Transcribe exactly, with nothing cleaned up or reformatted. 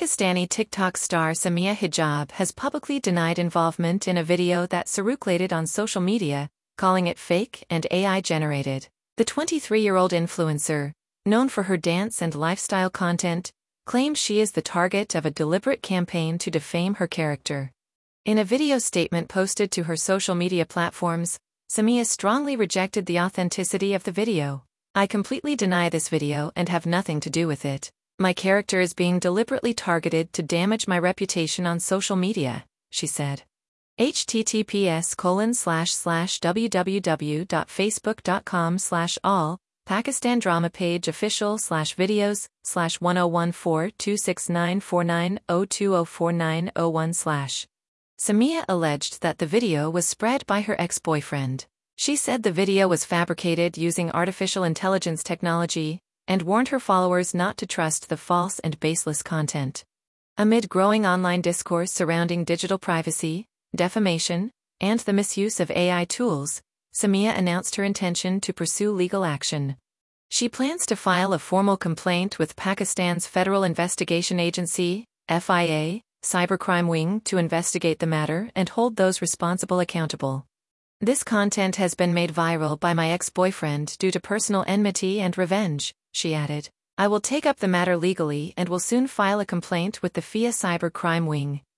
Pakistani TikTok star Samia Hijab has publicly denied involvement in a video that circulated on social media, calling it fake and A I-generated. The twenty-three-year-old influencer, known for her dance and lifestyle content, claims she is the target of a deliberate campaign to defame her character. In a video statement posted to her social media platforms, Samia strongly rejected the authenticity of the video. "I completely deny this video and have nothing to do with it. My character is being deliberately targeted to damage my reputation on social media," she said. https colon slash slash www.facebook.com slash all Pakistan drama page official slash videos slash one oh one four two six nine four nine oh two oh four nine oh one slash. Samia alleged that the video was spread by her ex-boyfriend. She said the video was fabricated using artificial intelligence technology, and warned her followers not to trust the false and baseless content. Amid growing online discourse surrounding digital privacy, defamation, and the misuse of A I tools, Samia announced her intention to pursue legal action. She plans to file a formal complaint with Pakistan's Federal Investigation Agency, F I A, Cybercrime Wing to investigate the matter and hold those responsible accountable. "This content has been made viral by my ex-boyfriend due to personal enmity and revenge," she added. "I will take up the matter legally and will soon file a complaint with the F I A Cybercrime Wing."